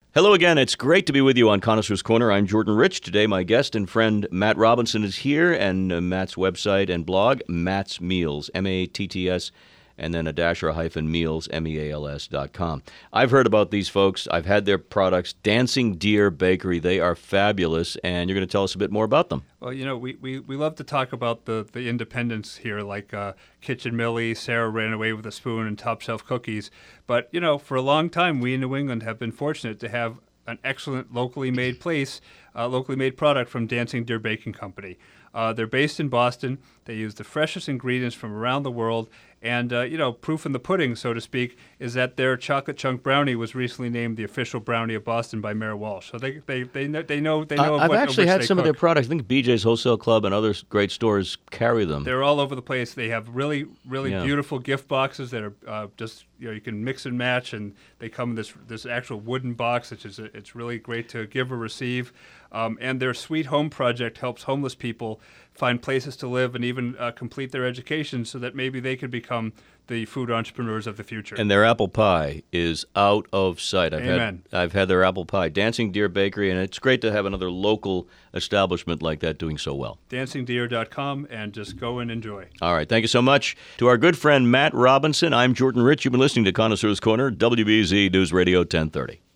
Hello again. It's great to be with you on Connoisseur's Corner. I'm Jordan Rich. Today, my guest and friend Matt Robinson is here, and Matt's website and blog, Matt's Meals, M-A-T-T-S, and then a dash or a hyphen meals, meals.com. I've heard about these folks. I've had their products, Dancing Deer Bakery. They are fabulous, and you're going to tell us a bit more about them. Well, we love to talk about the independents here, like Kitchen Millie, Sarah Ran Away with a Spoon, and Top Shelf Cookies. But, for a long time, we in New England have been fortunate to have an excellent locally made locally made product from Dancing Deer Baking Company. They're based in Boston. They use the freshest ingredients from around the world. And, proof in the pudding, so to speak, is that their chocolate chunk brownie was recently named the official brownie of Boston by Mayor Walsh. So they know I've actually had some of their products. I think BJ's Wholesale Club and other great stores carry them. They're all over the place. They have really beautiful gift boxes that are just, you can mix and match, and they come in this actual wooden box, which is it's really great to give or receive. And their Sweet Home Project helps homeless people find places to live and even complete their education so that maybe they could become the food entrepreneurs of the future. And their apple pie is out of sight. Amen. I've had their apple pie. Dancing Deer Bakery, and it's great to have another local establishment like that doing so well. DancingDeer.com, and just go and enjoy. All right. Thank you so much. To our good friend Matt Robinson, I'm Jordan Rich. You've been listening to Connoisseur's Corner, WBZ News Radio 1030.